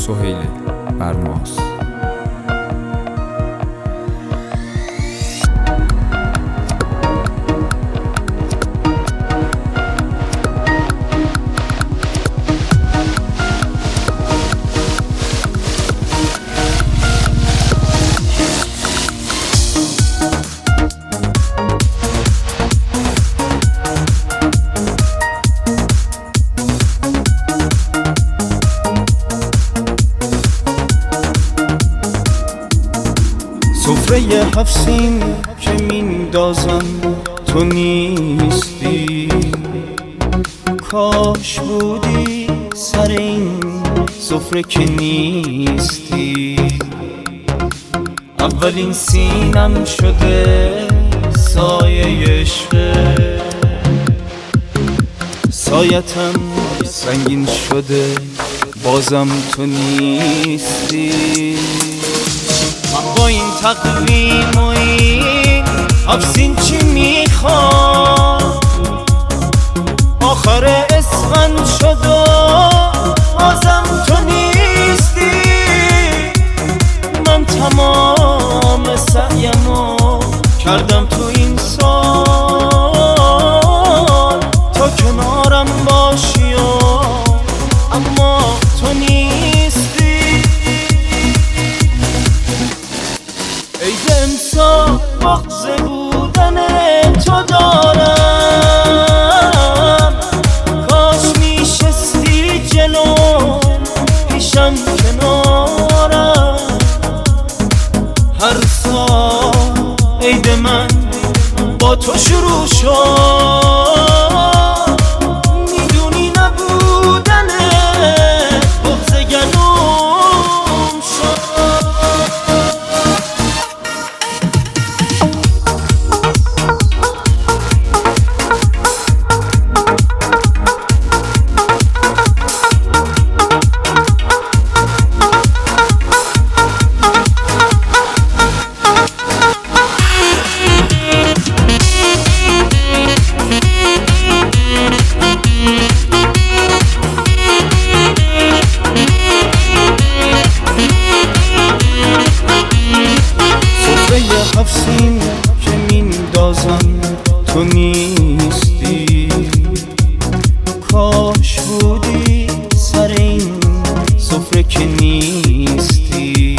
سهیل برماس. سفره 7 سین که میندازم تو نیستی، کاش بودی سر این سفره که نیستی. اولین سینم شده سایه عشقه، سایتم سنگین شده بازم تو نیستی. من با این تقویم و این افسین چی میخوام؟ آخر اسفند شد و بازم تو نیستی. من تمام سعیمو کردم تو این سال تا کنارم باشی و اما تو نیستی. ای امسال بغض بودن تو دارم، کاش میشستی جلوم پیشم کنارم. هر سال عید من با تو شروع شد، میدونی نبودن بغض گلوم شد. افسین که میندازم تو نیستی، کاش بودی سر این سفره که نیستی.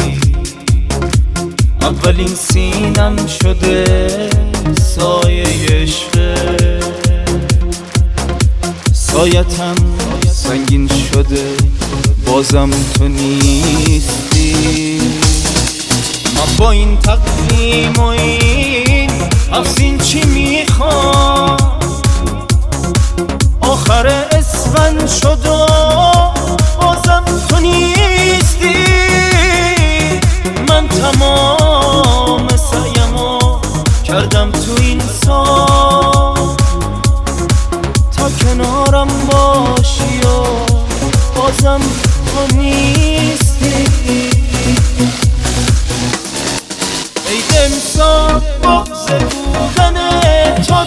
اولین سینم شده سایه عشقه، سایتم سنگین شده بازم تو نیستی. من با این تقویم و این افسین چی میخوام؟ آخر اسفند شد و بازم تو نیستی. من تمام سعیمو کردم تو این سال تا کنارم باشی و بازم تو نیستی. ای امسال بغض بودن تو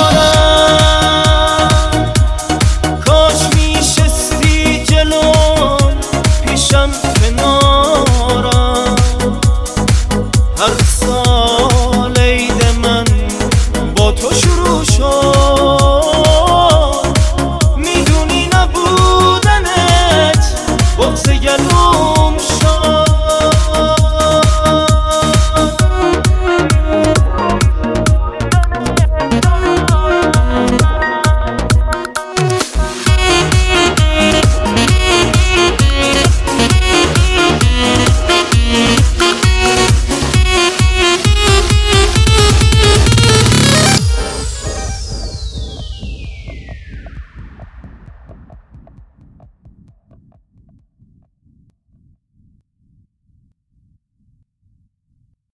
دارم، کاش میشستی جلوم پیشم کنارم. هر سال عید من با تو شروع شد، میدونی نبودنت بغض گلوم شد.